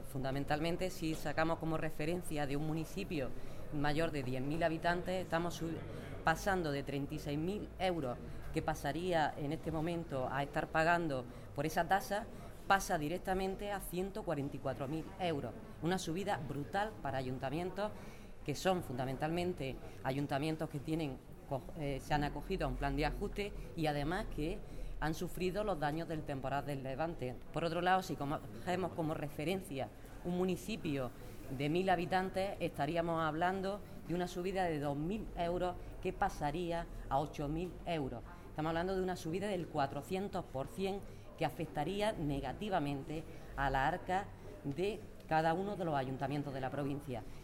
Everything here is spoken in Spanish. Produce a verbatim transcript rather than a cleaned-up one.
fundamentalmente, si sacamos como referencia de un municipio mayor de diez mil habitantes, estamos pasando de treinta y seis mil euros que pasaría en este momento a estar pagando por esa tasa, pasa directamente a ciento cuarenta y cuatro mil euros. Una subida brutal para ayuntamientos que son fundamentalmente ayuntamientos que tienen, eh, se han acogido a un plan de ajuste y además que han sufrido los daños del temporal del Levante. Por otro lado, si cogemos como referencia un municipio de mil habitantes, estaríamos hablando de una subida de dos mil euros que pasaría a ocho mil euros. Estamos hablando de una subida del cuatrocientos por ciento que afectaría negativamente a la arca de cada uno de los ayuntamientos de la provincia.